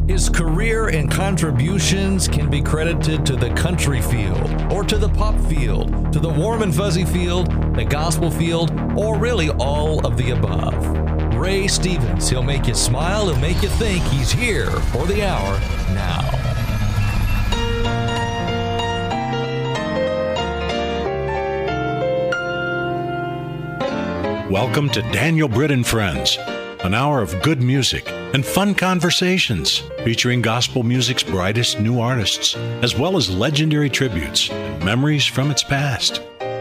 His career and contributions can be credited to the country field, or to the pop field, to the warm and fuzzy field, the gospel field, or really all of the above. Ray Stevens, he'll make you smile, he'll make you think. He's here for the hour now. Welcome to Daniel Britt and Friends, an hour of good music and fun conversations featuring gospel music's brightest new artists, as well as legendary tributes and memories from its past.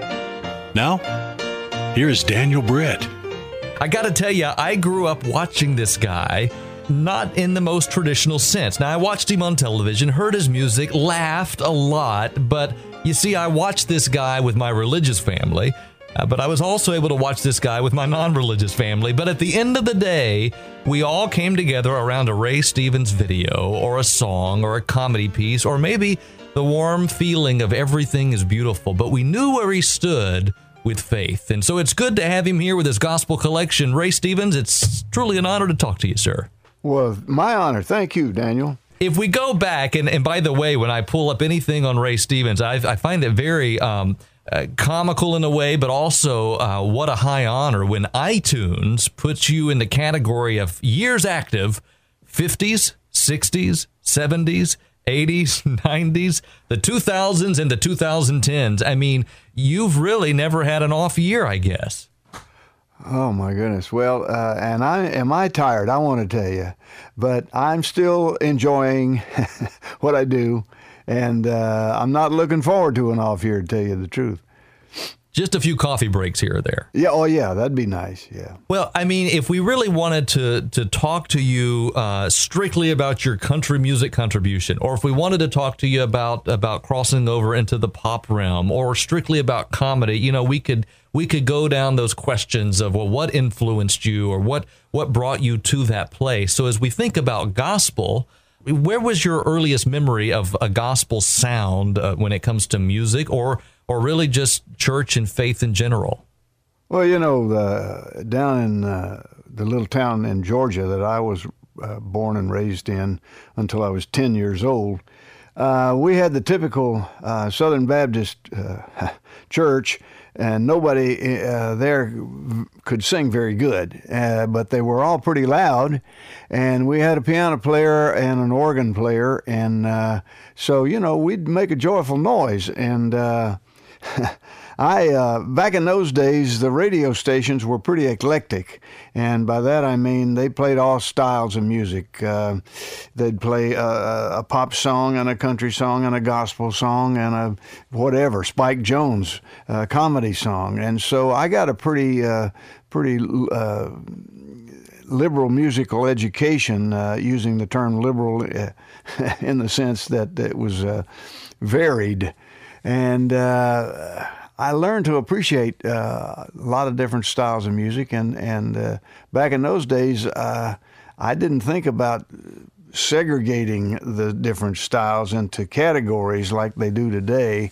Now, here's Daniel Britt. I gotta tell you, I grew up watching this guy, not in the most traditional sense. Now, I watched him on television, heard his music, laughed a lot, but you see, I watched this guy with my religious family. But I was also able to watch this guy with my non-religious family. But at the end of the day, we all came together around a Ray Stevens video or a song or a comedy piece or maybe the warm feeling of everything is beautiful. But we knew where he stood with faith. And so it's good to have him here with his gospel collection. Ray Stevens, it's truly an honor to talk to you, sir. Well, my honor. Thank you, Daniel. If we go back, and by the way, when I pull up anything on Ray Stevens, I find it very... comical in a way, but also what a high honor when iTunes puts you in the category of years active, 50s, 60s, 70s, 80s, 90s, the 2000s, and the 2010s. I mean, you've really never had an off year, I guess. Oh, my goodness. Well, and am I tired? I want to tell you. But I'm still enjoying what I do. And I'm not looking forward to an off year, to tell you the truth. Just a few coffee breaks here or there. Yeah, oh yeah, that'd be nice, yeah. Well, I mean, if we really wanted to talk to you strictly about your country music contribution, or if we wanted to talk to you about crossing over into the pop realm, or strictly about comedy, you know, we could go down those questions of, well, what influenced you, or what brought you to that place. So as we think about gospel, where was your earliest memory of a gospel sound when it comes to music, or really just church and faith in general? Well, you know, down in the little town in Georgia that I was born and raised in until I was 10 years old, we had the typical Southern Baptist church, and nobody there could sing very good, but they were all pretty loud, and we had a piano player and an organ player, and so, you know, we'd make a joyful noise, and back in those days, the radio stations were pretty eclectic, and by that I mean they played all styles of music. They'd play a pop song and a country song and a gospel song and a whatever, Spike Jones comedy song, and so I got a pretty liberal musical education, using the term liberal in the sense that it was varied. And I learned to appreciate a lot of different styles of music. And back in those days, I didn't think about segregating the different styles into categories like they do today.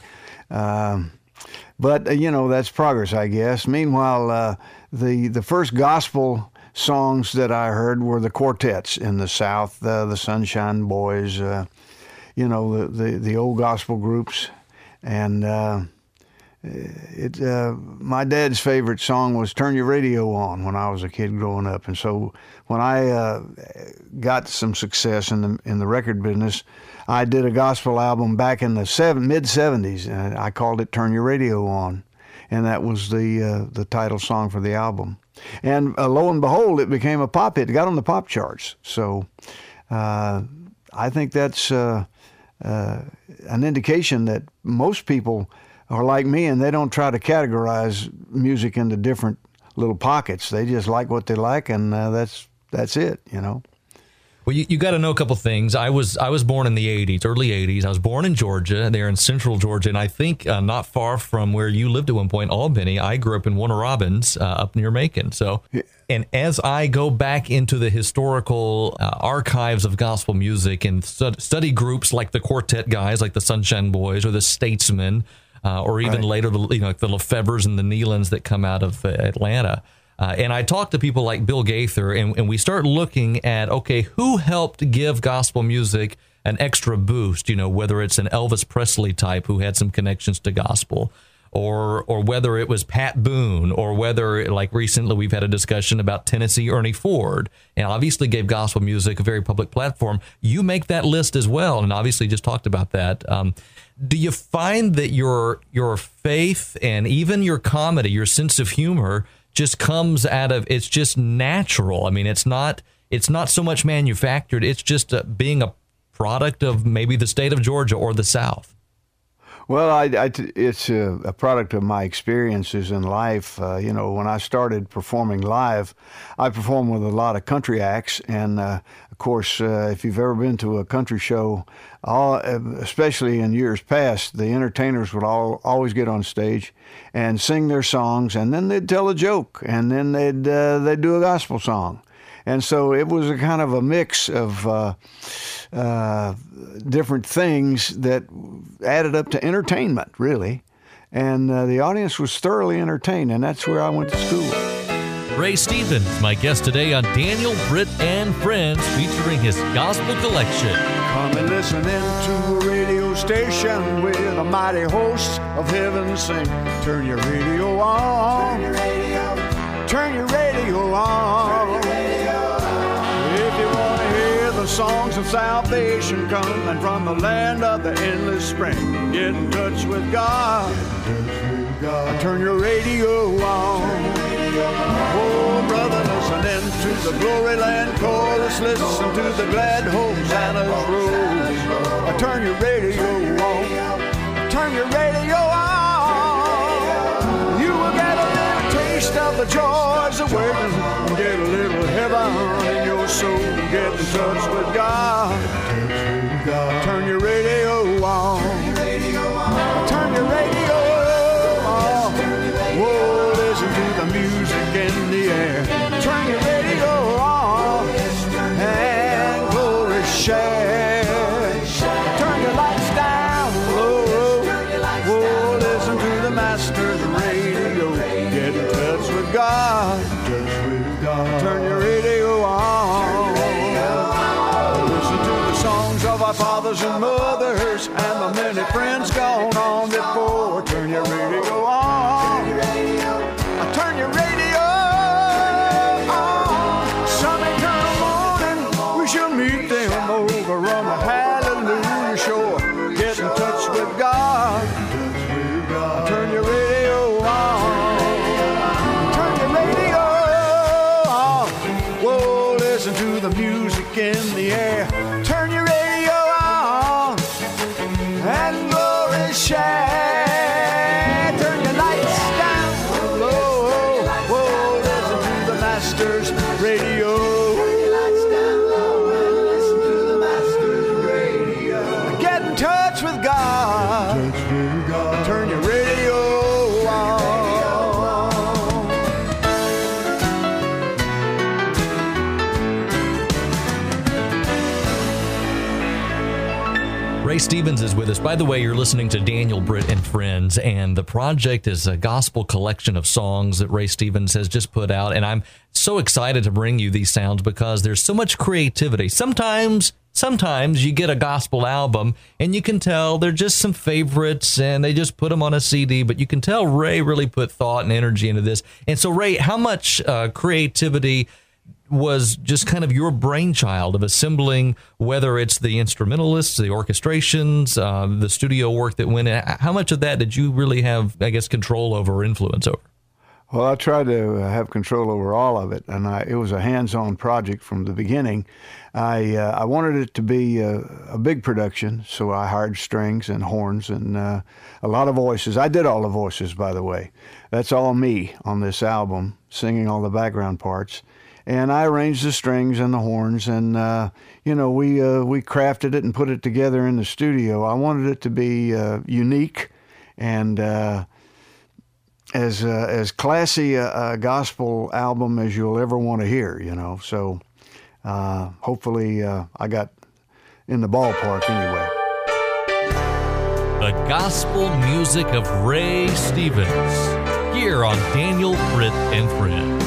But, you know, that's progress, I guess. Meanwhile, the first gospel songs that I heard were the quartets in the South, the Sunshine Boys, you know, the old gospel groups. And my dad's favorite song was "Turn Your Radio On" when I was a kid growing up. And so when I got some success in the record business, I did a gospel album back in the mid-'70s, and I called it "Turn Your Radio On," and that was the title song for the album. And lo and behold, it became a pop hit. It got on the pop charts. So I think that's an indication that most people are like me, and they don't try to categorize music into different little pockets. They just like what they like, and that's it, you know. Well, you got to know a couple things. I was born in the 80s, early 80s. I was born in Georgia, there in central Georgia, and I think not far from where you lived at one point, Albany. I grew up in Warner Robins, up near Macon. So, and as I go back into the historical archives of gospel music and study groups like the quartet guys, like the Sunshine Boys or the Statesmen, or even later, like the Lefevres and the Nealons that come out of Atlanta, And I talk to people like Bill Gaither, and we start looking at, okay, who helped give gospel music an extra boost, whether it's an Elvis Presley type who had some connections to gospel, or whether it was Pat Boone, or whether, like recently we've had a discussion about Tennessee Ernie Ford, and obviously gave gospel music a very public platform. You make that list as well, and obviously just talked about that. Do you find that your faith and even your comedy, your sense of humor, just comes out of, it's just natural? I mean, it's not so much manufactured. It's just being a product of maybe the state of Georgia or the South. Well, it's a product of my experiences in life. When I started performing live, I performed with a lot of country acts. And, of course, if you've ever been to a country show, especially in years past, the entertainers would always get on stage and sing their songs, and then they'd tell a joke, and then they'd do a gospel song. And so it was a kind of a mix of different things that added up to entertainment, really. And the audience was thoroughly entertained, and that's where I went to school. Ray Stevens, my guest today on Daniel, Britt, and Friends, featuring his gospel collection. Come and listen in to a radio station with a mighty host of heaven sing. Turn your radio on. Turn your radio. Turn your radio on. Turn your radio on. If you want to hear the songs of salvation coming from the land of the endless spring, get in touch with God. Turn your radio on. Oh, brother, listen in to the Glory Land chorus. Listen to the glad Hosanna's rose. Turn your radio on. Turn your radio on. You will get a little taste of the joys of waiting. Get a little heaven in your soul. Get in touch with God. Turn your radio on. Turn your radio on. Whoa, listen to the music in the air. Turn your radio on and glory share. Turn your lights down low. Whoa, listen to the Master's radio. Get in touch with God. Turn your radio on. Listen to the songs of our fathers and mothers and the many friends gone on before. Turn your radio on. Turn your radio on. Some eternal morning we shall meet them over on the Hallelujah shore. Get in touch with God. Turn your radio on. Turn your radio on. Whoa, listen to the music in the air. Turn your radio on and glory share. Turn your lights down low. Whoa, listen to the Master's radio. Turn your lights down low and listen to the Master's radio. Get in touch with God. Turn your radio on. Ray Stevens is with us. By the way, you're listening to Daniel, Britt, and Friends, and the project is a gospel collection of songs that Ray Stevens has just put out, and I'm so excited to bring you these sounds because there's so much creativity. Sometimes you get a gospel album, and you can tell they're just some favorites, and they just put them on a CD, but you can tell Ray really put thought and energy into this. And so, Ray, how much creativity was just kind of your brainchild of assembling, whether it's the instrumentalists, the orchestrations, the studio work that went in? How much of that did you really have, I guess, control over or influence over? Well, I tried to have control over all of it, and it was a hands-on project from the beginning. I wanted it to be a big production, so I hired strings and horns and a lot of voices. I did all the voices, by the way. That's all me on this album, singing all the background parts. And I arranged the strings and the horns, and we crafted it and put it together in the studio. I wanted it to be unique and as classy a gospel album as you'll ever want to hear. So hopefully I got in the ballpark anyway. The gospel music of Ray Stevens. here on Daniel, Britt, and Friends.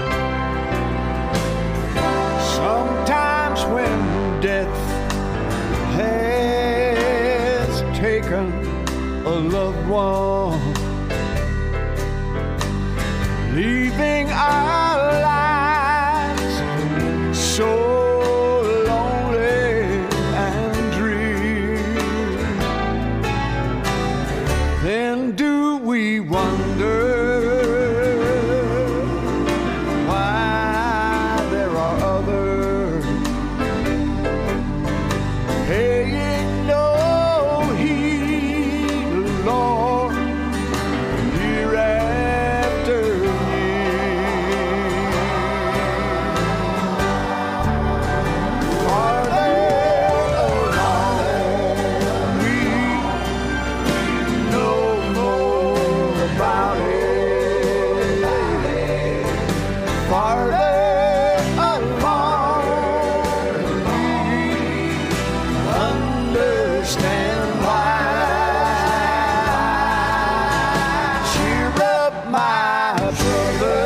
Sometimes when death has taken a loved one, leaving our lives so lonely and drear, then do we wonder why there are others paying no heed, Lord, year after year. Farther along, we know more about it. Farther along, we understand why. Cheer up, my brother.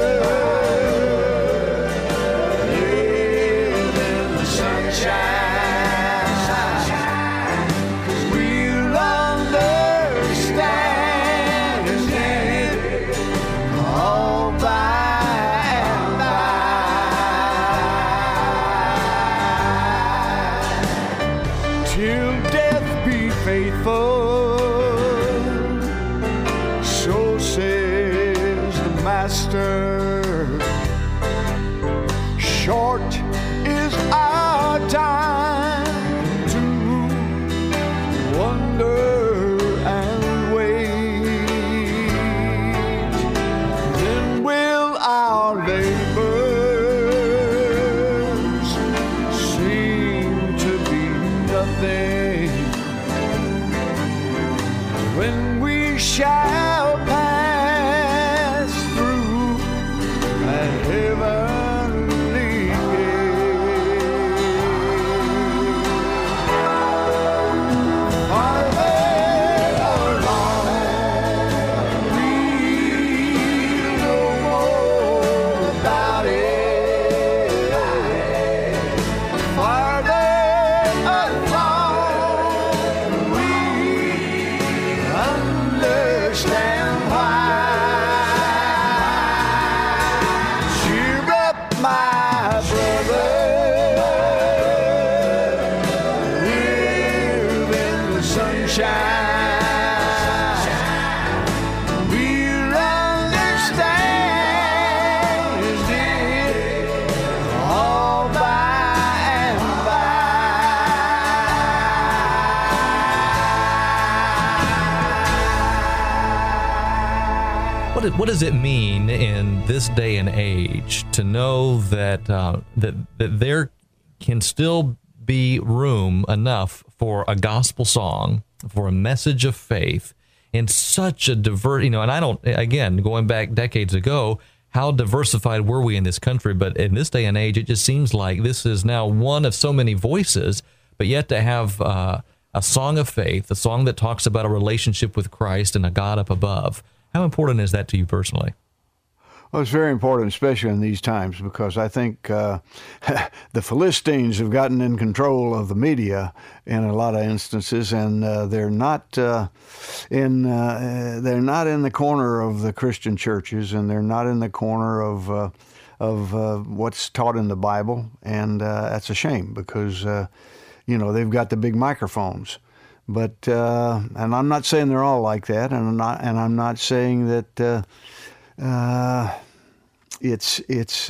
Live in the sunshine, 'cause we'll understand it all by and by. Till death be faithful, so says the Master. Short is our time to wonder and wait. Then will our labors seem to be nothing when we shall pass through that heavenly gate. Farther along, we know more about it. Farther along, we understand why. Cheer up, my brother. Live in the sunshine. We'll understand it all by and by. What does it mean in this day and age to know that that there can still be room enough for a gospel song, for a message of faith in such a diverse, and I don't, again, going back decades ago, how diversified were we in this country? But in this day and age, it just seems like this is now one of so many voices, but yet to have a song of faith, a song that talks about a relationship with Christ and a God up above. How important is that to you personally? Well, it's very important, especially in these times, because I think the Philistines have gotten in control of the media in a lot of instances, and they're not in the corner of the Christian churches, and they're not in the corner of what's taught in the Bible, and that's a shame because they've got the big microphones. But and I'm not saying they're all like that, and I'm not saying that it's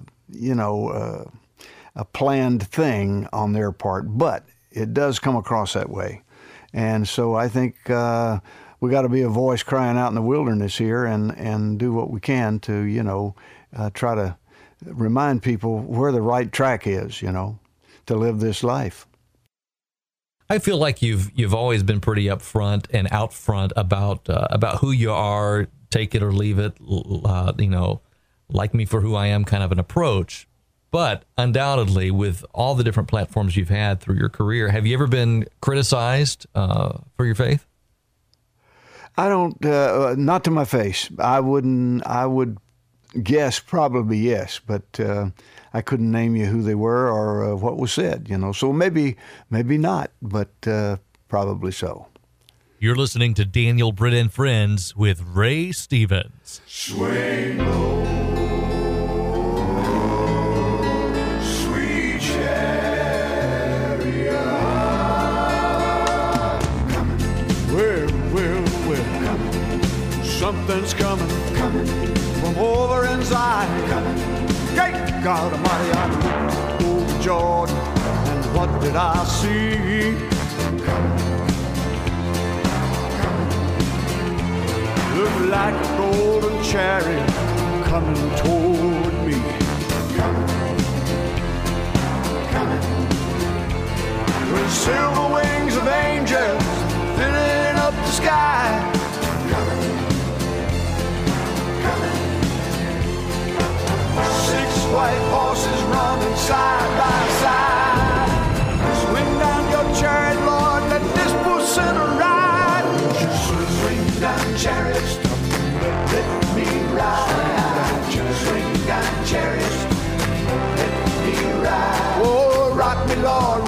a planned thing on their part, but it does come across that way. And so I think we got to be a voice crying out in the wilderness here, and do what we can to try to remind people where the right track is, to live this life. I feel like you've always been pretty upfront and out front about who you are, take it or leave it, like me for who I am kind of an approach. But undoubtedly, with all the different platforms you've had through your career, have you ever been criticized for your faith? I don't, not to my face. I would guess probably yes, but I couldn't name you who they were or what was said, So maybe not, but probably so. You're listening to Daniel Britt and Friends with Ray Stevens. Swing low, sweet chariot, coming. Well, coming. Something's coming from over in Zion. Coming. Great God Almighty, I looked over Jordan, and what did I see? Coming. Looked like a golden chariot coming toward me. Coming. With silver wings of angels filling up the sky. Coming. 6 white horses running side by side. Swing down your chariot, Lord, let this poor sinner ride. Swing down chariots, let me ride. Swing down chariots, let me ride. Oh, rock me, Lord,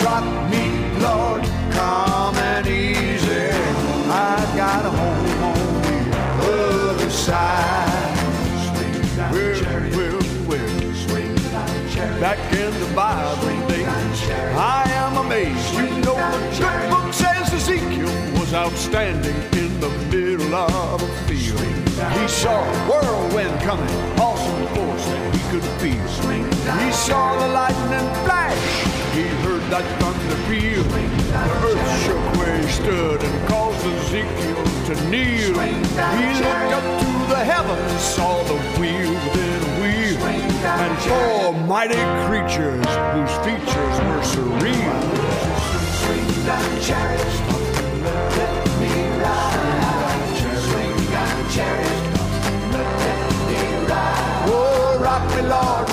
calm and easy. I got a home on the other side. Swing down chariots, swing down chariots. Back in the Bible days, I am amazed. You know the good book says Ezekiel was outstanding in the middle of a field. He saw a whirlwind coming, awesome force that he could feel. He saw the lightning flash, he heard that thunder peal. The earth shook where he stood and caused Ezekiel to kneel. He looked up to the heavens, saw the wheel within a wheel, and 4 mighty creatures whose features were surreal. Swing down chariots, let me ride. Swing down chariots, let me ride. Oh, rock me, Lord,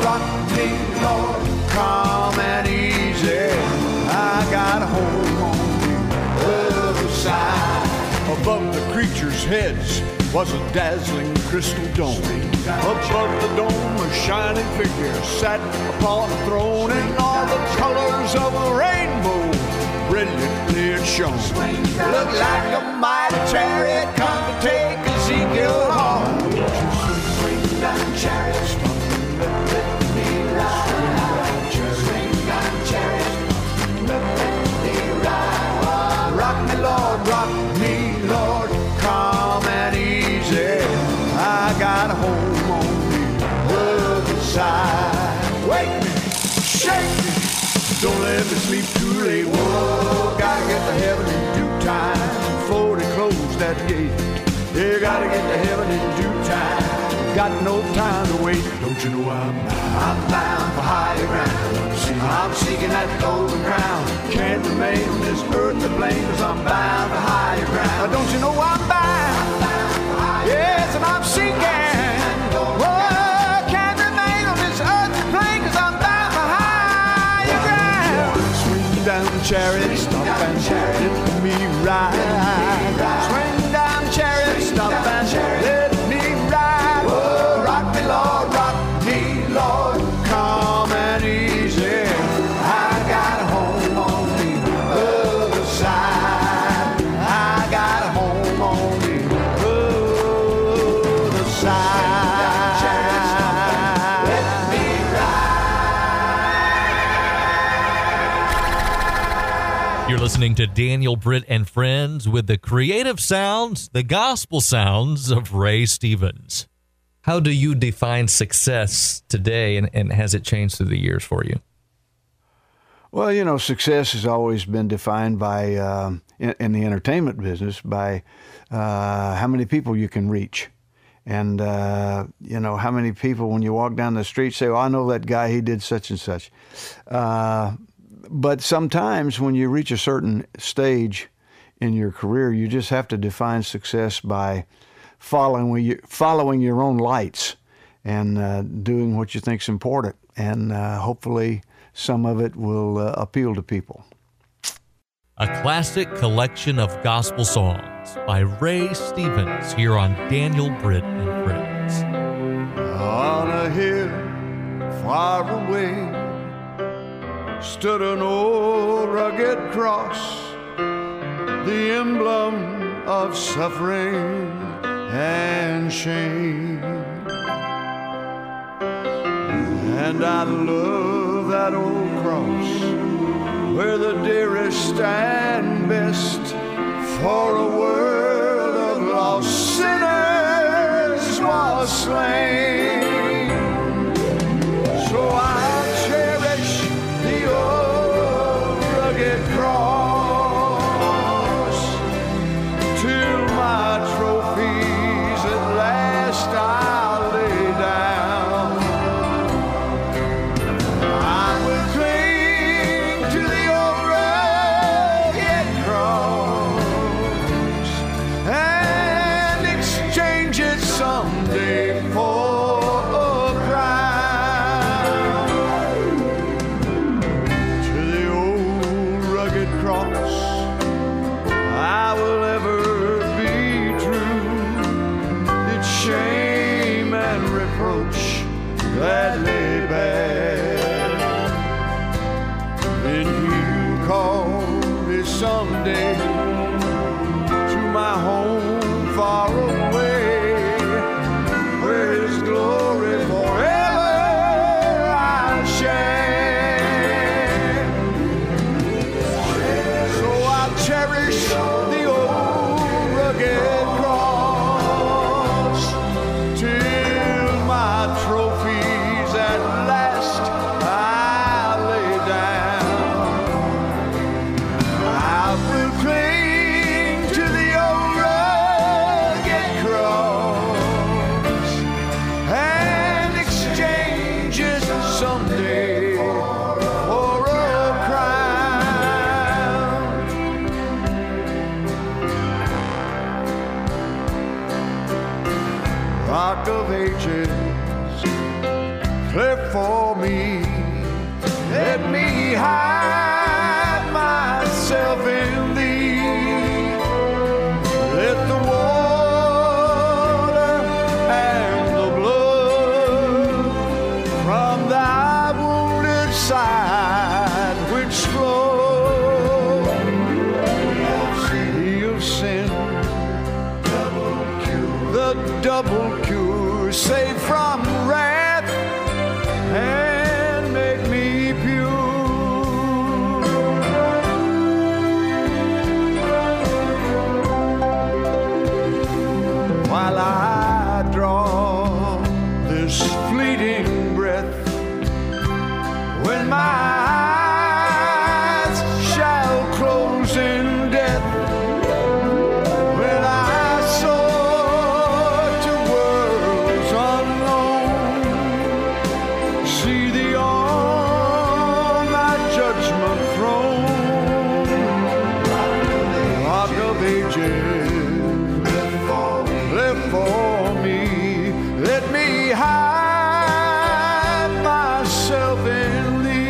calm and easy. I got a home on the other side. Above the creatures' heads was a dazzling crystal dome. Above the dome, a shining figure sat upon a throne, and all the colors of a rainbow brilliantly it shone. Looked like a mighty chariot come to take Ezekiel home. Swing down chariots, let me ride. Swing down chariots, let me ride. Rock me, Lord, calm and easy. I got a home on the other side. Wake me, shake me, don't let me sleep too late. Whoa, gotta get to heaven in due time before they close that gate. You gotta get to heaven in due time. Got no time to wait. Don't you know I'm bound for higher ground. I'm seeking that golden crown. Can't remain on this earthly plane, 'cause I'm bound for higher ground. Don't you know I'm bound? Yes, and I'm seeking. Oh, can't remain on this earthly plane, 'cause I'm bound for higher ground. Swing down chariot, stop and let me ride. Swing down chariot, stop and let me ride. Oh, rock me, Lord, calm and easy. I got a home on the other side. I got a home on the other side. Let me ride. You're listening to Daniel Britt and Friends with the creative sounds, the gospel sounds of Ray Stevens. How do you define success today, and has it changed through the years for you? Well, success has always been defined by, in the entertainment business, by how many people you can reach. And, how many people, when you walk down the street, say, I know that guy, he did such and such. But sometimes when you reach a certain stage in your career, you just have to define success by following your own lights and doing what you think's important, and hopefully some of it will appeal to people. a classic collection of gospel songs by Ray Stevens here on Daniel Britt and Friends. On a hill far away stood an old rugged cross, the emblem of suffering and shame. And I love that old cross, where the dearest and best for a world of lost sinners was slain. So I'll cherish the old rugged cross till my trophies at last I'll lay down. I will cling to the old rugged cross and exchange it someday for a crown. To the old rugged cross I will ever be true. It's shame and reproach that lay bare. Then He'll call me someday to my home far away, where His glory forever I'll share. So I'll cherish the old rugged cross till my trophies at last I'll lay down. I will cling to the old rugged cross and exchange it someday for a crown. Rock of Ages, clear for me, let me hide myself in Thee. Let the water and the blood from Thy wounded side which flow, heal sin, the double cure, save from wrath and make me pure. While I draw this fleeting breath, when my eyes shall close in death, when I soar to worlds unknown, see Thee on Thy judgment throne. Rock of Ages, live for me, let me hide myself in Thee.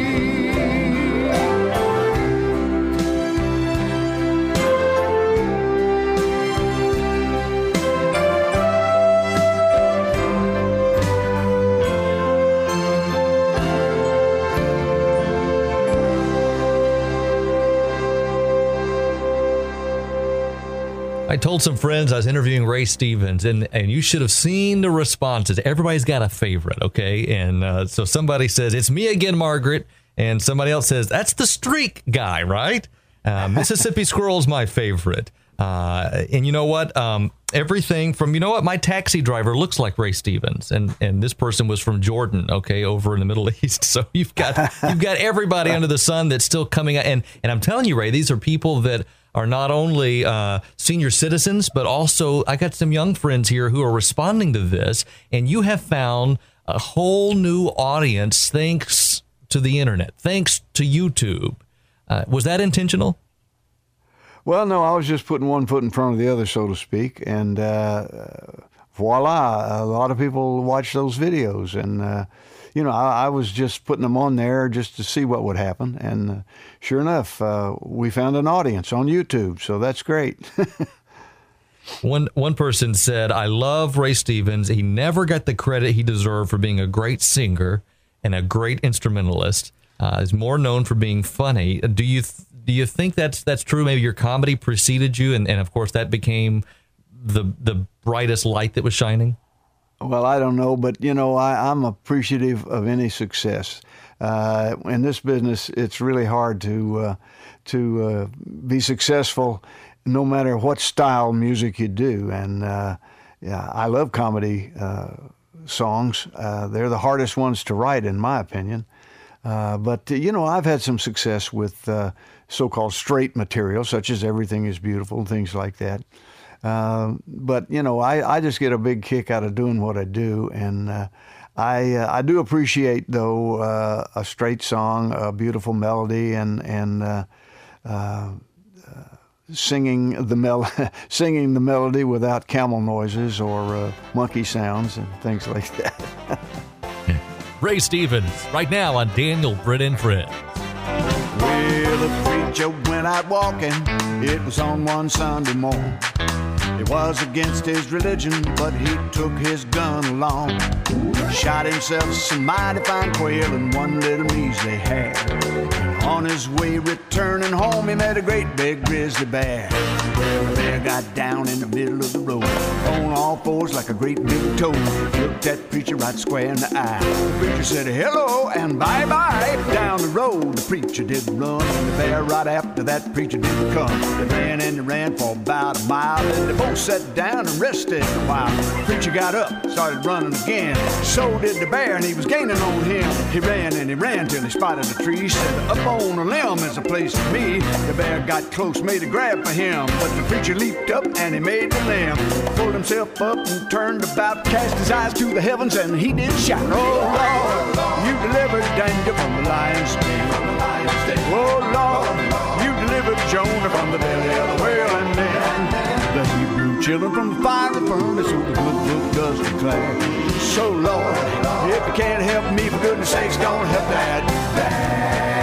I told some friends I was interviewing Ray Stevens, and you should have seen the responses. Everybody's got a favorite, okay? And so somebody says, "It's me again, Margaret." And somebody else says, "That's the streak guy, right?" Mississippi Squirrel's my favorite. And you know what? Everything from, my taxi driver looks like Ray Stevens, and this person was from Jordan, okay, over in the Middle East. So you've got everybody under the sun that's still coming out. And I'm telling you, Ray, these are people that are not only senior citizens, but also I got some young friends here who are responding to this, and you have found a whole new audience thanks to the internet, thanks to YouTube. Was that intentional? Well, no, I was just putting one foot in front of the other, so to speak, and voila, a lot of people watch those videos, and I was just putting them on there just to see what would happen. And sure enough, we found an audience on YouTube. So that's great. One person said, I love Ray Stevens. He never got the credit he deserved for being a great singer and a great instrumentalist. He's more known for being funny. Do you think that's true? Maybe your comedy preceded you, and of course that became the brightest light that was shining? Well, I don't know, but I'm appreciative of any success. In this business, it's really hard to be successful no matter what style music you do. And I love comedy songs. They're the hardest ones to write, in my opinion. But I've had some success with so-called straight material, such as Everything is Beautiful and things like that. But I just get a big kick out of doing what I do, and I do appreciate, though, a straight song, a beautiful melody, and singing the melody without camel noises or monkey sounds and things like that. Ray Stevens, right now on Daniel, Britt and Friends. Well, the preacher went out walking. It was on one Sunday morning. It was against his religion, but he took his gun along. Shot himself some mighty fine quail and one little measly hare. On his way returning home, he met a great big grizzly bear. Well, the bear got down in the middle of the road, on all fours like a great big toad. Looked at the preacher right square in the eye. The preacher said hello and bye-bye. Down the road the preacher did run, and the bear right after that preacher did come. They ran and they ran for about a mile, and they both sat down and rested a while. The preacher got up, started running again. So did the bear, and he was gaining on him. He ran and he ran till he spotted a tree. Said, up on a limb is a place for me. The bear got close, made a grab for him, but the preacher leaped up and he made the limb. Pulled himself up and turned about, cast his eyes to the heavens, and he did shout, oh Lord, you delivered Daniel from the lion's den. Oh Lord, you delivered Jonah from the belly of the whale, and then the Hebrew children from the fiery furnace, so the good book does declare. So Lord, if you can't help me, for goodness sakes, don't help that bear.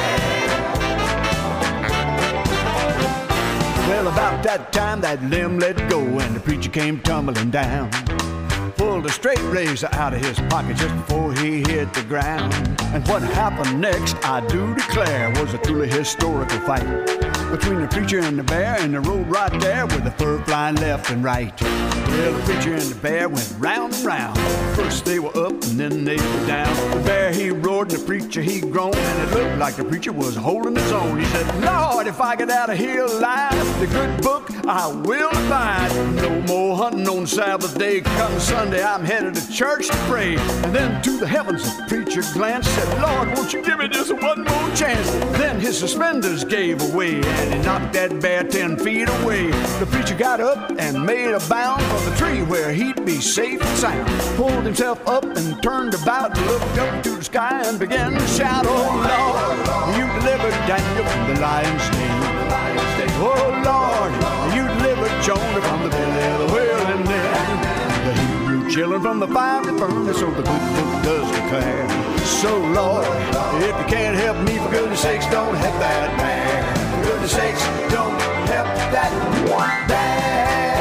Well, about that time, that limb let go, and the preacher came tumbling down. Pulled a straight razor out of his pocket just before he hit the ground. And what happened next, I do declare, was a truly historical fight between the preacher and the bear, and the road right there with the fur flying left and right. Well, the preacher and the bear went round and round. First they were up and then they were down. The bear, he roared, and the preacher, he groaned, and it looked like the preacher was holding his own. He said, Lord, if I get out of here alive, the good book I will abide. No more hunting on Sabbath day. Come Sunday, I'm headed to church to pray. And then to the heavens the preacher glanced, said, Lord, won't you give me just one more chance? Then his suspenders gave away, and he knocked that bear 10 feet away. The preacher got up and made a bound for the tree where he'd be safe and sound. Pulled himself up and turned about, looked up to the sky and began to shout, oh Lord, you delivered Daniel from the lion's den. Oh Lord, you delivered Jonah from the belly of the whale, and then the Hebrew children from the fiery furnace, so the good book does declare. So Lord, if you can't help me, for goodness sakes, don't help that bear. For goodness sakes, don't help that bear.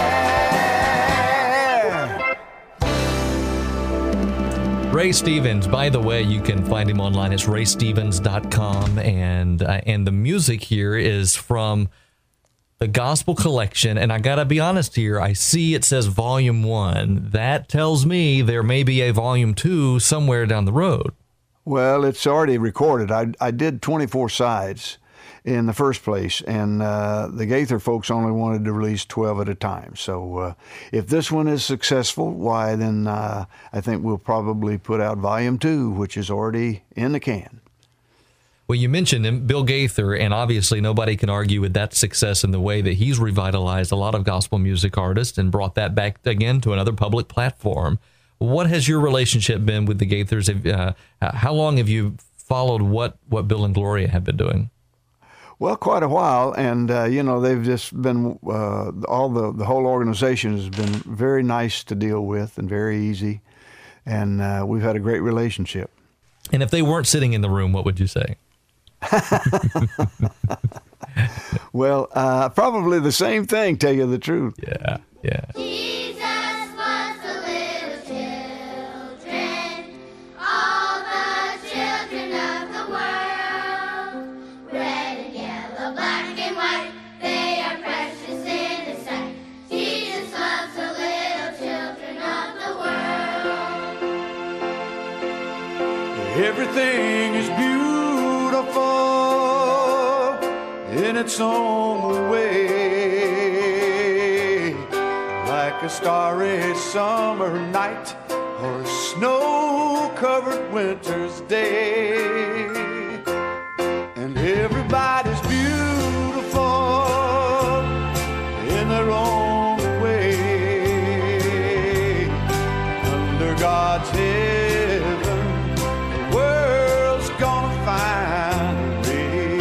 Ray Stevens, by the way, you can find him online. It's raystevens.com, and the music here is from the Gospel Collection, and I gotta be honest here, I see it says Volume 1. That tells me there may be a Volume 2 somewhere down the road. Well, it's already recorded. I did 24 sides in the first place, and the Gaither folks only wanted to release 12 at a time. So if this one is successful, why then I think we'll probably put out Volume 2, which is already in the can. Well, you mentioned him, Bill Gaither, and obviously nobody can argue with that success in the way that he's revitalized a lot of gospel music artists and brought that back again to another public platform. What has your relationship been with the Gaithers? How long have you followed what Bill and Gloria have been doing? Well, quite a while, and they've just been the whole organization has been very nice to deal with and very easy, and we've had a great relationship. And if they weren't sitting in the room, what would you say? Well, probably the same thing, tell you the truth. Yeah, yeah. Jesus was the little children, all the children of the world. Red and yellow, black and white, they are precious in His sight. Jesus loves the little children of the world. Everything is beautiful in its own way, like a starry summer night or a snow-covered winter's day. And everybody's beautiful in their own way. Under God's heaven, the world's gonna find a way.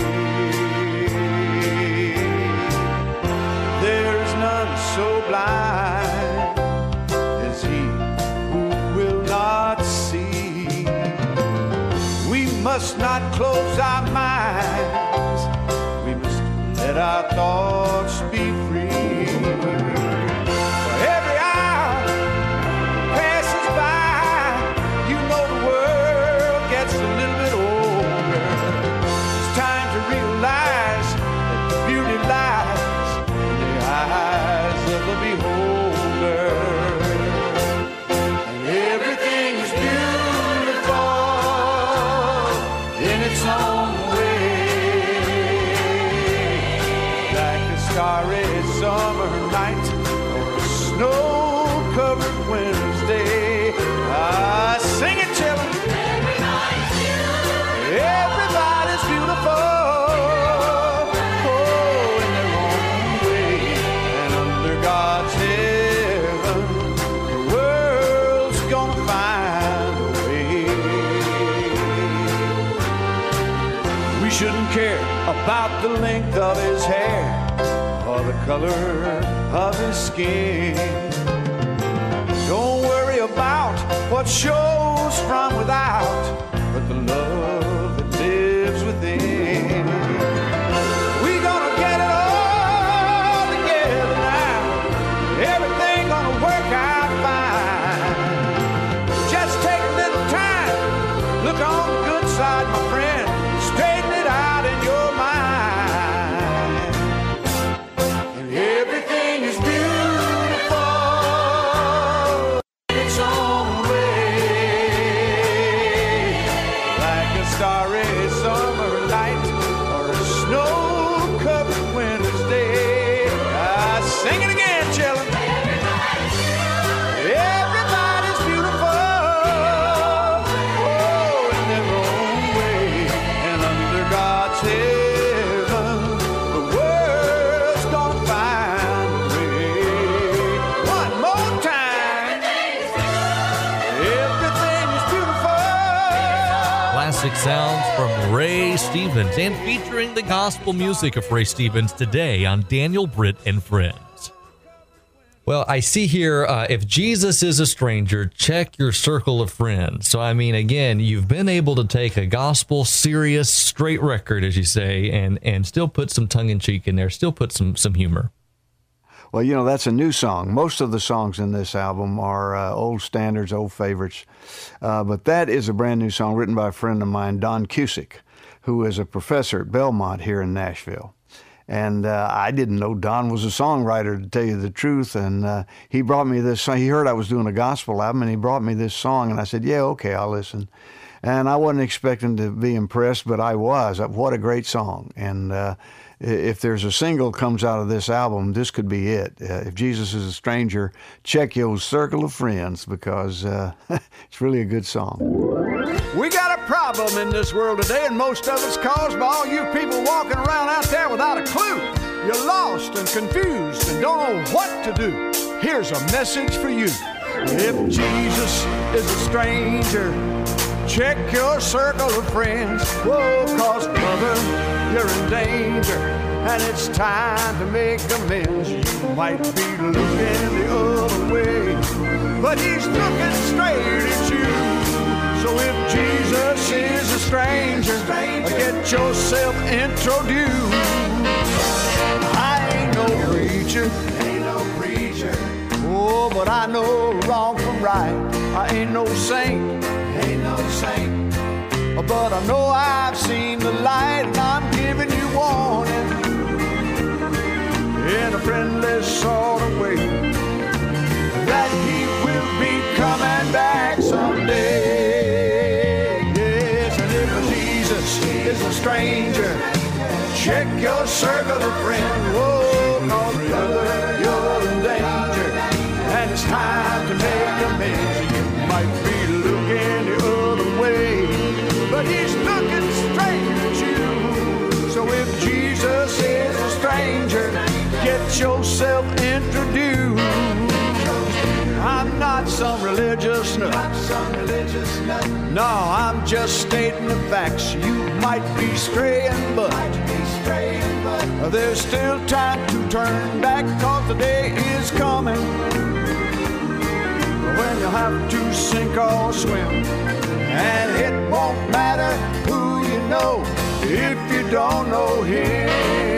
There's none so blind as he who will not see. We must not close our minds. We must let our thoughts be free. For every hour passes by, you know the world gets a little bit older. It's time to realize that beauty lies in the eyes of the beholder. And everything is beautiful in its own way, like a starry summer night or a snow-covered winter's day. Sing it, children. Everybody's beautiful, oh, in their own way. And under God's heaven, the world's gonna find a way. We shouldn't care about the length of his hair or the color of his skin. Don't worry about what shows from without, but the love that lives within. We gonna get it all together now. Everything gonna work out fine. Just take a little time. Look on the good side, my friend. Straighten it out in your mind. And everything is beautiful in its own way, like a starry summer night or a snow-covered winter's day. Sing it again, children. Everybody's beautiful, oh, in their own way. And under God's heaven, the world's gonna find a way. One more time. Everything is beautiful. Classic sounds from Ray Stevens and featuring the gospel music of Ray Stevens today on Daniel, Britt, and Friends. Well, I see here, if Jesus is a stranger, check your circle of friends. So, I mean, again, you've been able to take a gospel, serious, straight record, as you say, and still put some tongue-in-cheek in there, still put some humor. Well, you know, that's a new song. Most of the songs in this album are old standards, old favorites. But that is a brand new song written by a friend of mine, Don Cusick, who is a professor at Belmont here in Nashville. And I didn't know Don was a songwriter, to tell you the truth. And he brought me this song. He heard I was doing a gospel album, and he brought me this song. And I said, yeah, okay, I'll listen. And I wasn't expecting to be impressed, but I was. What a great song. And if there's a single comes out of this album, this could be it. If Jesus is a stranger, check your circle of friends, because it's really a good song. We got a problem in this world today, and most of it's caused by all you people walking around out there without a clue. You're lost and confused and don't know what to do. Here's a message for you. If Jesus is a stranger, check your circle of friends. Whoa, 'cause brother, you're in danger, and it's time to make amends. You might be looking the other way, but he's looking straight at you. So if Jesus is a stranger, get yourself introduced. I ain't no preacher, oh, but I know wrong from right. I ain't no saint, but I know I've seen the light, and I'm giving you warning in a friendly sort of way that he will be coming back someday. Yes, and if Jesus is a stranger, check your circle of friends. Whoa, cause brother, you're in danger, and it's time to make amends. You might be looking the other way, but he's looking straight at you. So if Jesus is a stranger, get yourself introduced. I'm not some religious nut. No, I'm just stating the facts. You might be straying, but there's still time to turn back, cause the day is coming when you'll have to sink or swim. And it won't matter who you know if you don't know him.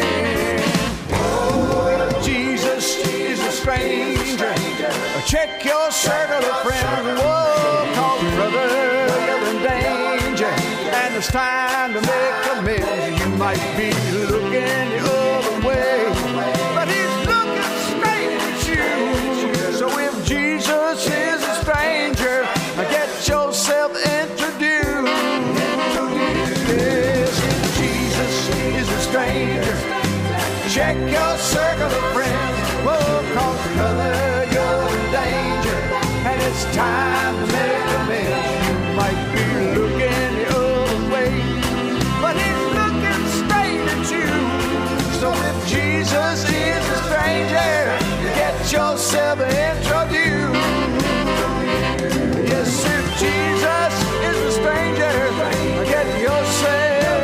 Oh, Jesus is a stranger. Check your circle of friends. Whoa, cause brother, you're in danger, and it's time to make amends. You might be looking the other way, but he's looking straight at you. So if Jesus is a stranger, get yourself introduced. Yes, if Jesus is a stranger, check your circle of friends. Whoa, cause brother, you're in danger, and it's time to make amends. You might be looking the other way, but he's looking straight at you. So if Jesus is a stranger, get yourself introduced. Yes, if Jesus is a stranger, get yourself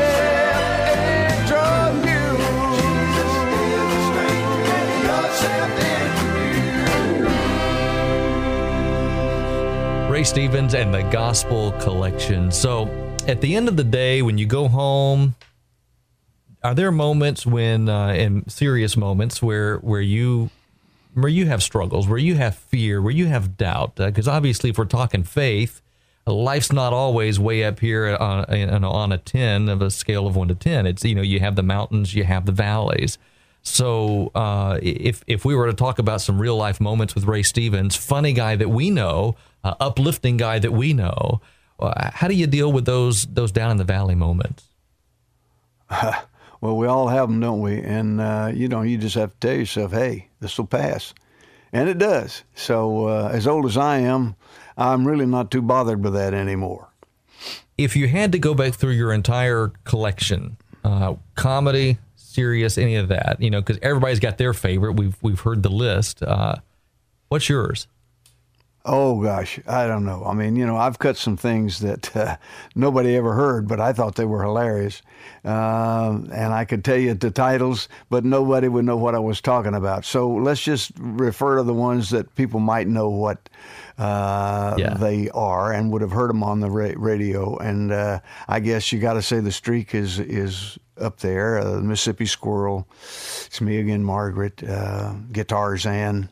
Ray Stevens and the Gospel Collection. So at the end of the day, when you go home, are there moments when, in serious moments, where you have struggles, where you have fear, where you have doubt? Because obviously, if we're talking faith, life's not always way up here on a 10 of a scale of 1 to 10. It's, you have the mountains, you have the valleys. So if we were to talk about some real life moments with Ray Stevens, funny guy that we know, uplifting guy that we know, how do you deal with those down in the valley moments? Well, we all have them, don't we? And, you just have to tell yourself, hey, this will pass. And it does. So as old as I am, I'm really not too bothered with that anymore. If you had to go back through your entire collection, comedy, serious, any of that, because everybody's got their favorite. We've heard the list. What's yours? Oh, gosh, I don't know. I mean, I've cut some things that nobody ever heard, but I thought they were hilarious. And I could tell you the titles, but nobody would know what I was talking about. So let's just refer to the ones that people might know what they are and would have heard them on the radio. And I guess you got to say the Streak is up there. The Mississippi Squirrel. It's Me Again, Margaret. Guitarzan.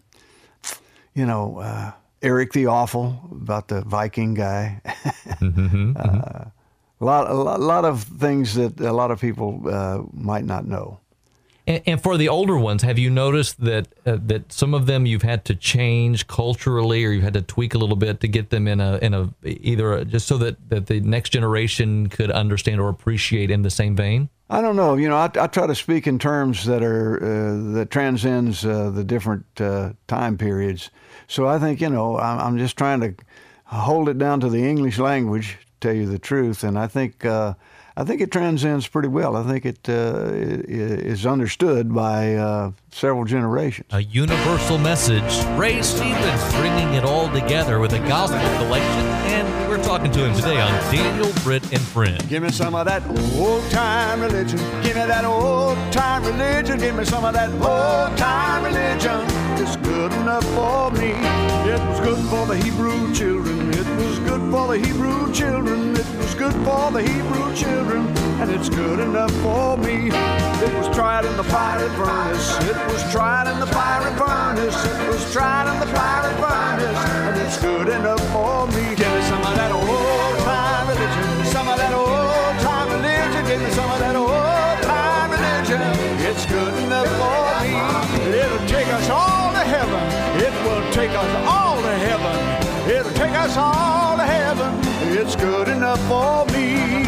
Eric the Awful, about the Viking guy. A lot of things that a lot of people might not know. And for the older ones, have you noticed that some of them you've had to change culturally, or you've had to tweak a little bit to get them in a either just so that the next generation could understand or appreciate in the same vein? I don't know. I try to speak in terms that that transcends the different time periods. So I think I'm just trying to hold it down to the English language, to tell you the truth, and I think it transcends pretty well. I think it is understood by several generations. A universal message. Ray Stevens bringing it all together with a gospel collection, and we're talking to him today on Daniel, Britt, and Friends. Give me some of that old-time religion. Give me that old-time religion. Give me some of that old-time religion. It's good enough for me. It was good for the Hebrew children. It was good for the Hebrew children. It was good for the Hebrew children. And it's good enough for me. It was tried in the fiery furnace. It was tried in the fiery furnace. It was tried in the fiery furnace. And it's good enough for me. Give me some of that old time religion. Some of that old time religion. Give me some of that old time religion. It's good enough for me. It'll take us all to heaven. It will take us all to heaven. It'll take us all to heaven. It's good enough for me.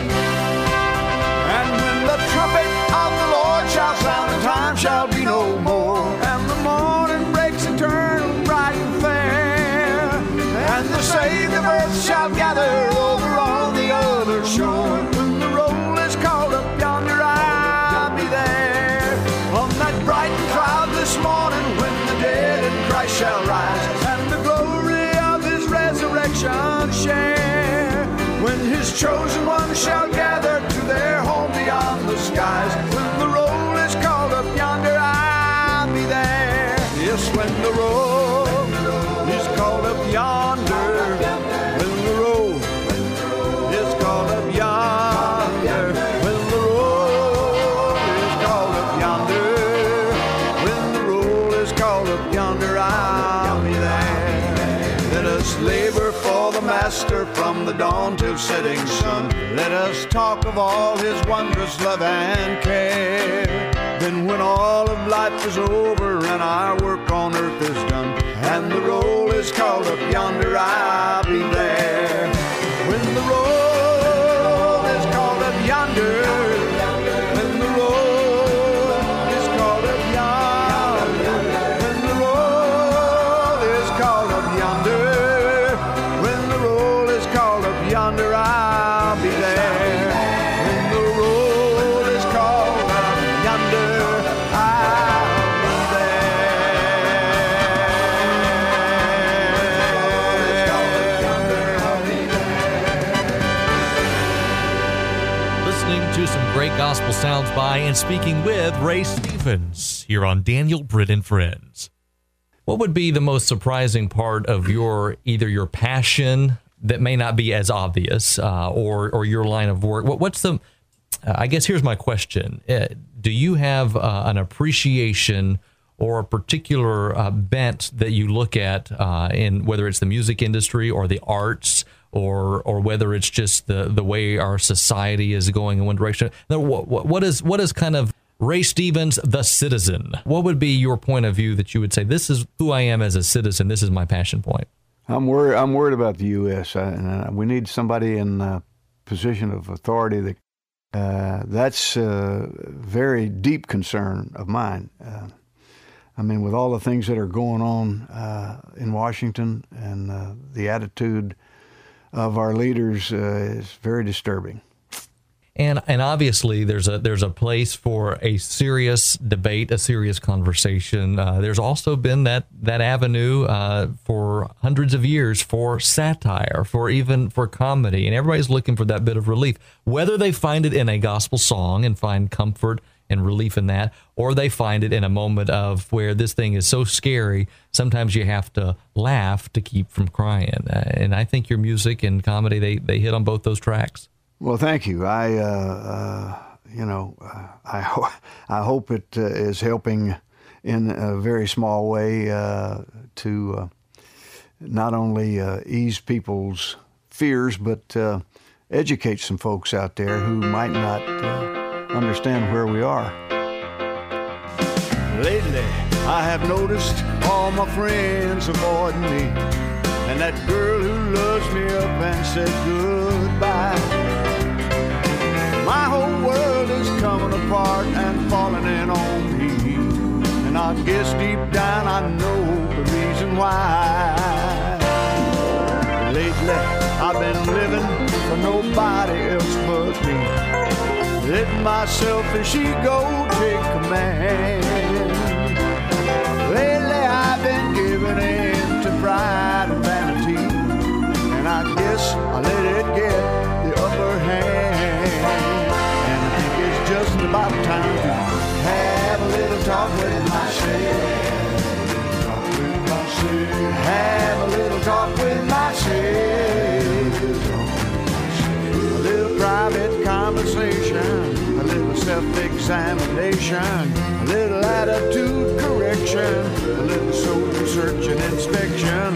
And when the trumpet of the Lord shall sound, and time shall be no more, and the morning breaks eternal, bright and fair, and the saved of earth shall gather over on the other shore. When the roll is called up yonder, I'll be there. On that bright cloud this morning, when the dead in Christ shall rise, and the glory of his resurrection share. When his chosen ones shall gather to their home beyond the skies. When the roll is called up yonder, I'll be there. Yes, when the roll is called up yonder. When the roll is called up yonder. When the roll is called up yonder. When the roll is called up yonder, I'll be there. Let us labor for the Master from the dawn till setting sun. Let us talk of all his wondrous love and care. Then when all of life is over and our work on earth is done, and the roll is called up yonder, I'll be there. When the roll is called up yonder, when the roll is called up yonder, when the roll is called up yonder, when the roll is called up yonder, I'll be there. When the roll is called up yonder, I'll be there. Listening to some great gospel sounds by and speaking with Ray Stevens here on Daniel Britt and Friends. What would be the most surprising part of either your passion that may not be as obvious, or your line of work? What's the? I guess here's my question: do you have an appreciation or a particular bent that you look at in whether it's the music industry or the arts, or whether it's just the way our society is going in one direction? What is kind of Ray Stevens, the citizen? What would be your point of view that you would say, this is who I am as a citizen, this is my passion point? I'm worried about the U.S. We need somebody in a position of authority that's a very deep concern of mine. I mean, with all the things that are going on in Washington, and the attitude of our leaders is very disturbing. And obviously there's a place for a serious debate, a serious conversation. There's also been that avenue for hundreds of years for satire, for comedy, and everybody's looking for that bit of relief. Whether they find it in a gospel song and find comfort and relief in that, or they find it in a moment of where this thing is so scary, sometimes you have to laugh to keep from crying. And I think your music and comedy, they hit on both those tracks. Well, thank you. I hope it is helping in a very small way to not only ease people's fears, but educate some folks out there who might not understand where we are. Lately, I have noticed all my friends avoiding me, and that girl who loves me up and said goodbye. My whole world is coming apart and falling in on me, and I guess deep down I know the reason why. Lately, I've been living for nobody else but me, letting my selfish ego take command. Lately, I've been giving in to pride and vanity, and I guess I let it get the upper hand. And I think it's just about time to have a little talk with myself. self-examination, a little attitude correction, a little soul-searching inspection.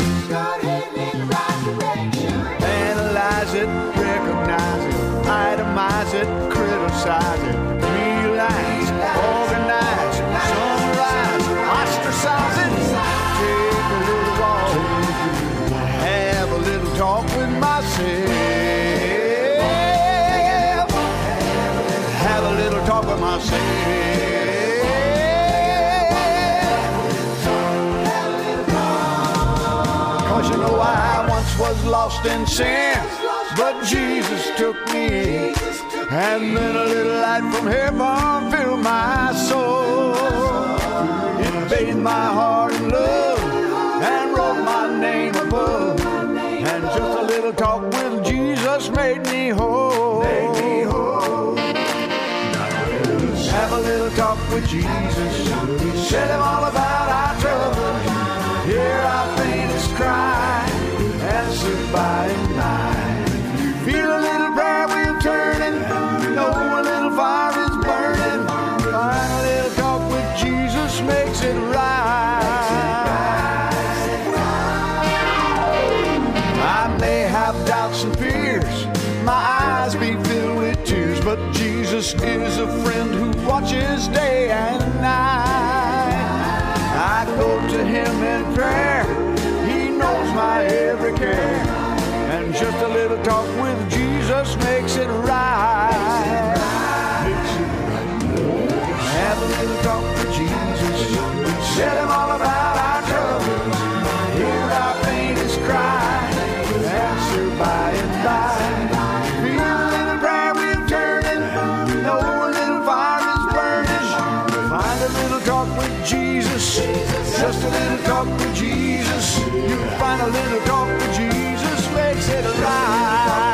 Analyze it, recognize it, itemize it, criticize it, realize, organize, summarize, ostracize it. Take a little walk, have a little talk with myself. Have a little talk with myself. Cause you know I once was lost in sin, but Jesus took me, and then a little light from heaven filled my soul. It bathed my heart in love and wrote my name above, and just a little talk with Jesus made me whole. Have a little talk with Jesus, tell him all about our troubles, hear our faintest cry, answered by and by. Feel a little prayer wheel turning, know a little fire is burning, find a little talk with Jesus makes it right. I may have doubts and fears, my eyes be filled with tears, but Jesus is a friend who watches day and night. I go to him in prayer, he knows my every care, and just a little talk with Jesus makes it right. Have a little talk with Jesus, tell him all about our troubles, hear our faintest cry, answer by and by. Feel a little prayer wheel turning, know a little fire is burning, find a little talk with Jesus, just a little talk with Jesus, you find a little talk with Jesus makes it right.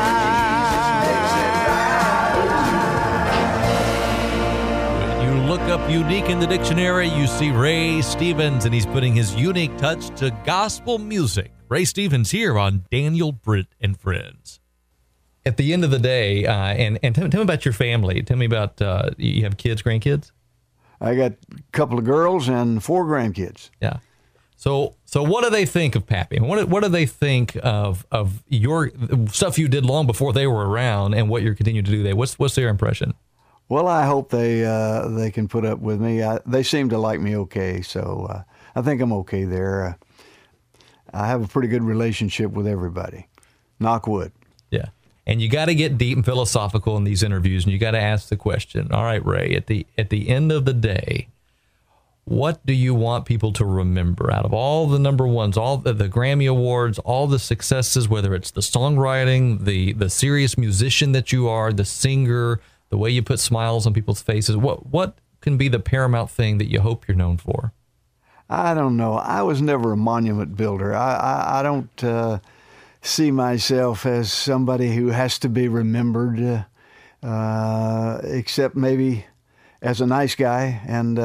When you look up unique in the dictionary, you see Ray Stevens, and he's putting his unique touch to gospel music. Ray Stevens here on Daniel Britt and Friends. At the end of the day, and tell me about your family. Tell me about, you have kids, grandkids? I got a couple of girls and 4 grandkids. Yeah. So what do they think of Pappy? What do they think of your stuff you did long before they were around and what you're continuing to do today? What's their impression? Well, I hope they can put up with me. They seem to like me okay, so I think I'm okay there. I have a pretty good relationship with everybody. Knock wood. Yeah. And you got to get deep and philosophical in these interviews, and you got to ask the question, all right, Ray, at the end of the day, what do you want people to remember out of all the number ones, all the Grammy Awards, all the successes, whether it's the songwriting, the serious musician that you are, the singer, the way you put smiles on people's faces? What can be the paramount thing that you hope you're known for? I don't know. I was never a monument builder. I don't see myself as somebody who has to be remembered, except maybe as a nice guy and,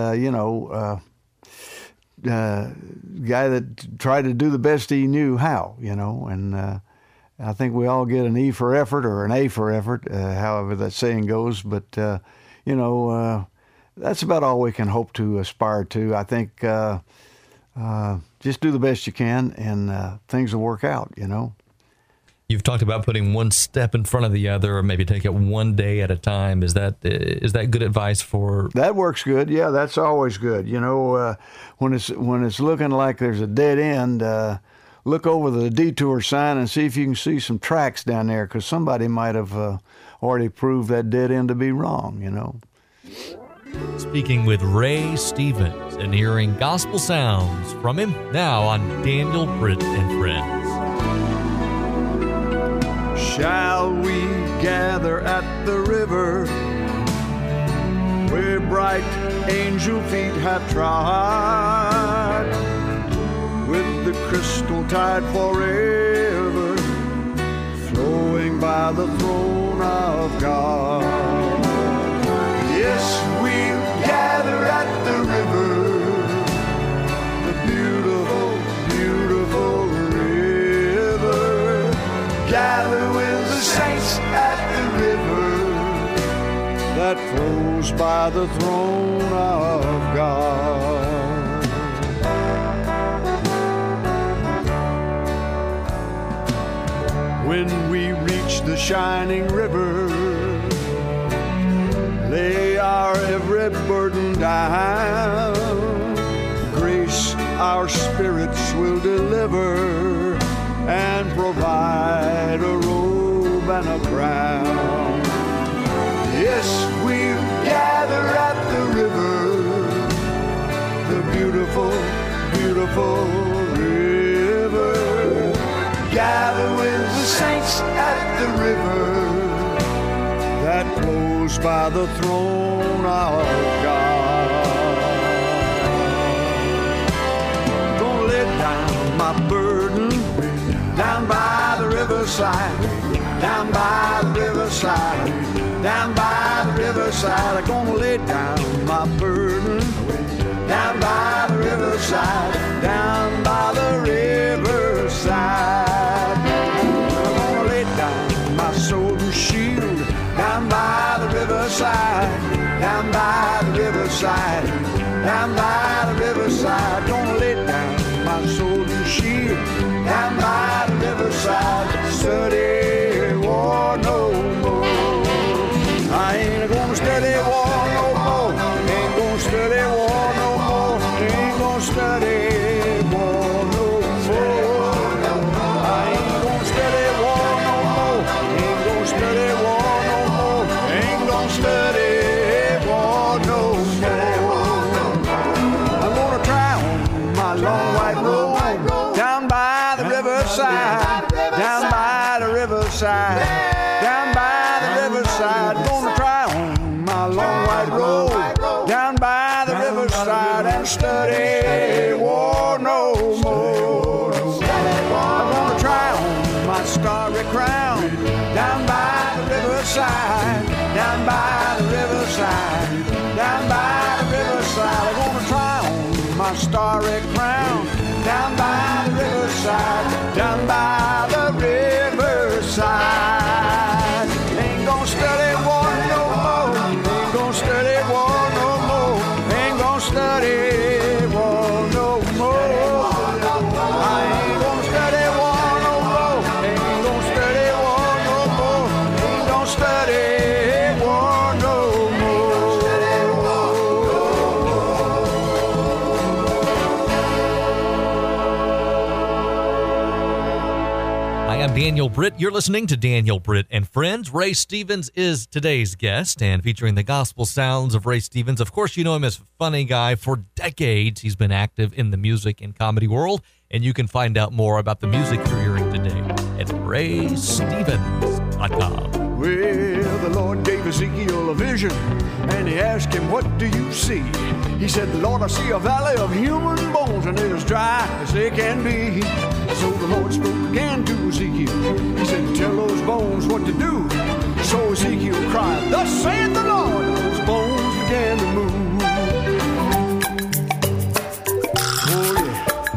guy that tried to do the best he knew how, and I think we all get an E for effort or an A for effort, however that saying goes. But, that's about all we can hope to aspire to. I think just do the best you can and things will work out, You've talked about putting one step in front of the other, or maybe take it one day at a time. Is that good advice for? That works good. Yeah, that's always good. When it's looking like there's a dead end, look over the detour sign and see if you can see some tracks down there, because somebody might have already proved that dead end to be wrong. Speaking with Ray Stevens and hearing gospel sounds from him now on Daniel Britt and Friends. Shall we gather at the river where bright angel feet have trod, with the crystal tide forever flowing by the throne of God? Yes, we'll gather at the river, the beautiful, beautiful river. Gather with the saints at the river that flows by the throne of God. When we reach the shining river, lay our every burden down. Grace our spirits will deliver and provide a robe and a crown. Yes, we'll gather at the river, the beautiful, beautiful river. Gather with the saints at the river that flows by the throne of God. Gonna lay down my burden down by the riverside, down by the riverside, down by the riverside. I'm gonna lay down my burden down by the riverside, down by the riverside. I'm gonna lay down my sword and shield down by the riverside, down by the riverside, down by the riverside. Gonna lay down my sword and shield down by the riverside. Study war no more. I ain't gonna study war no more. Ain't gonna study war no more. Ain't gonna study war no more. I ain't gonna study war no more. Ain't gonna study war no more. Ain't gonna study war no more. I'm gonna try on my long white robe down by the riverside, down by the riverside, down by the riverside. Gonna try on my long white robe down by the riverside and study war no more. I'm gonna try on my starry crown down by the riverside, down by the riverside, down by the riverside. I'm gonna try on my starry crown down by the riverside, down by the riverside. Ain't gonna study war no more. Ain't gonna study war no more. Ain't gonna study war no more. I ain't gonna study war no more. Ain't gonna study war no more. Ain't gonna study war no more. I'm Daniel Britt. You're listening to Daniel Britt and Friends. Ray Stevens is today's guest, and featuring the gospel sounds of Ray Stevens. Of course, you know him as a funny guy. For decades, he's been active in the music and comedy world, and you can find out more about the music you're hearing today at raystevens.com. Well, the Lord gave Ezekiel a vision, and he asked him, what do you see? He said, Lord, I see a valley of human bones, and they're as dry as they can be. So the Lord spoke again to Ezekiel. He said, tell those bones what to do. So Ezekiel cried, thus saith the Lord, and those bones began to move. Oh, yeah.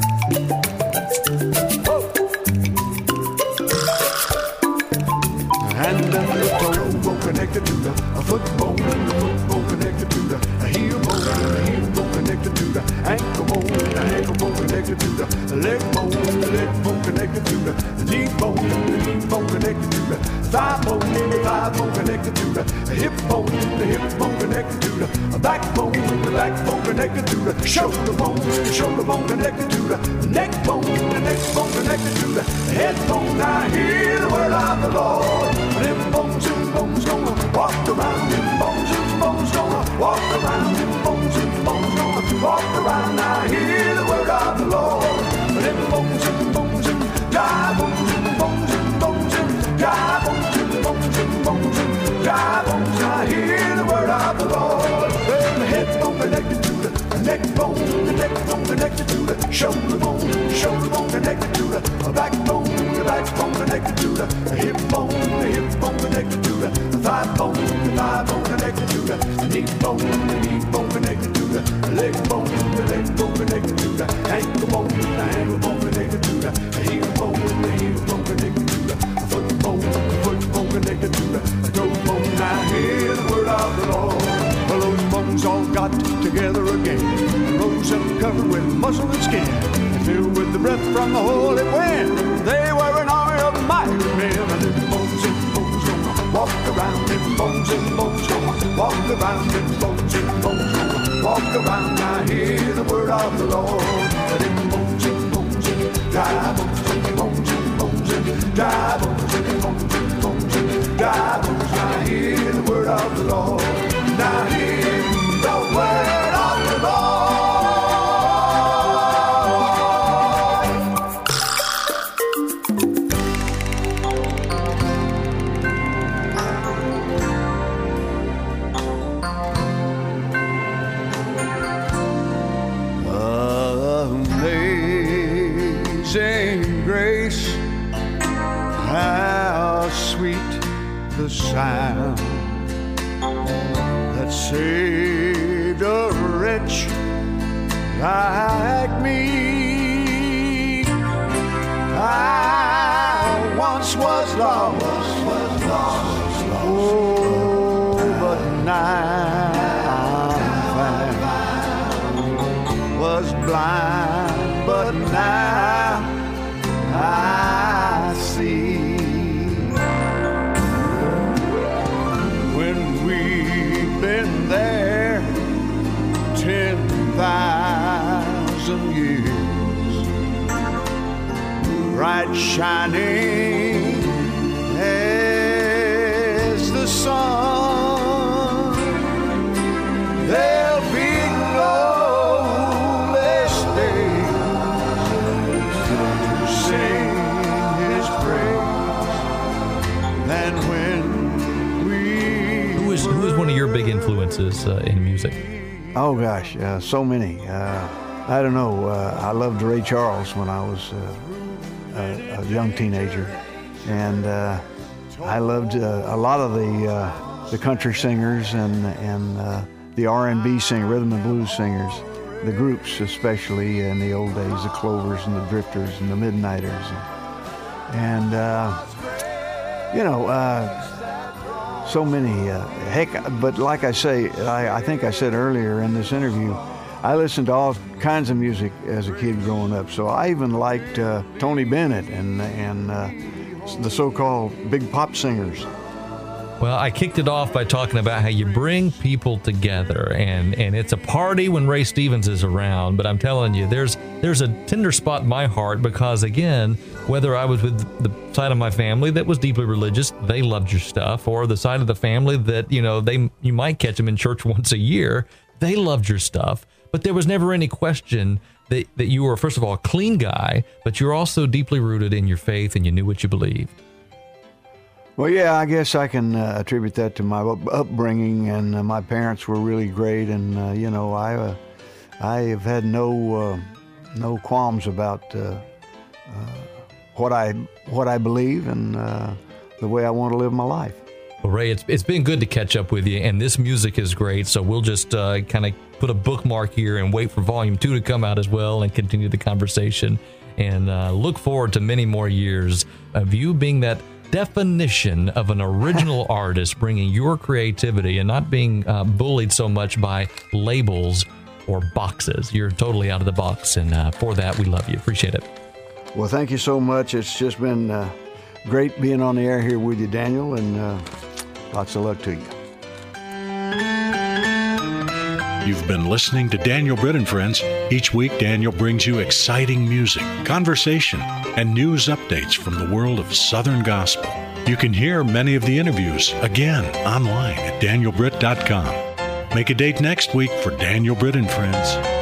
And then the toe bone connected to the foot bone, and the foot bone connected to the heel bone, and the heel bone connected to the ankle bone, and the ankle bone connected to the leg bone, and the leg bone connected to the knee bone, and the knee bone connected to the thigh bone, and the thigh bone connected to the hip bone, and the hip bone connected to the backbone, and the backbone connected to the shoulder bone, and the shoulder bone connected to the neck bone, and the neck bone connected to the head bone. Now hear the word of the Lord. Them bones and bones gonna walk around. Them bones and bones gonna walk around. Them bones and bones gonna walk around. Now hear the word of the Lord. Them bones and bones and dry bones and bones and bones and dry bones and bones and bones and dry bones. Now hear the word of the Lord. Well, the head bone connected to the neck bone, the neck bone connected to the shoulder bone connected to the backbone, the backbone connected to the hip bone connected to the thigh bone connected to the knee bone connected to the leg bone connected to the ankle bone connected to the heel bone connected to the foot bone connected to the toe bone. Now hear the word of the Lord. Well, those porcelain skin, filled with the breath from the holy wind. They were an army of mighty men, and them bones and bones gonna walk around. Them bones and bones gonna walk around. Them bones and bones gonna walk around. I hear the word of the Lord. Them bones and bones and dry bones and bones and bones and dry bones and bones and bones and dry bones. I hear the word of the Lord. Now hear the word of the Lord. Amazing grace, how sweet the sound that saved a wretch like me. I once was lost, oh, but now I'm found. Was blind, but now I see. When we've been there 10,000 years, bright shining as the sun, there'll be no less days to sing His praise than when we. Who is one of your big influences in music? Oh gosh, so many. I don't know. I loved Ray Charles when I was a young teenager, and I loved a lot of the country singers and the R&B singer, rhythm and blues singers, the groups especially in the old days, the Clovers and the Drifters and the Midnighters, and you know. So many, heck, but like I say, I think I said earlier in this interview, I listened to all kinds of music as a kid growing up. So I even liked Tony Bennett and the so-called big pop singers. Well, I kicked it off by talking about how you bring people together, and it's a party when Ray Stevens is around, but I'm telling you, there's a tender spot in my heart because, again, whether I was with the side of my family that was deeply religious, they loved your stuff, or the side of the family that, you might catch them in church once a year, they loved your stuff, but there was never any question that you were, first of all, a clean guy, but you're also deeply rooted in your faith and you knew what you believed. Well, yeah, I guess I can attribute that to my upbringing, and my parents were really great, and I have had no qualms about what I believe and the way I want to live my life. Well, Ray, it's been good to catch up with you, and this music is great, so we'll just kind of put a bookmark here and wait for Volume 2 to come out as well and continue the conversation, and look forward to many more years of you being that definition of an original artist, bringing your creativity and not being bullied so much by labels or boxes. You're totally out of the box, and for that, we love you. Appreciate it. Well, thank you so much. It's just been great being on the air here with you, Daniel, and lots of luck to you. You've been listening to Daniel Britt and Friends. Each week, Daniel brings you exciting music, conversation, and news updates from the world of Southern Gospel. You can hear many of the interviews again online at danielbritt.com. Make a date next week for Daniel Britt and Friends.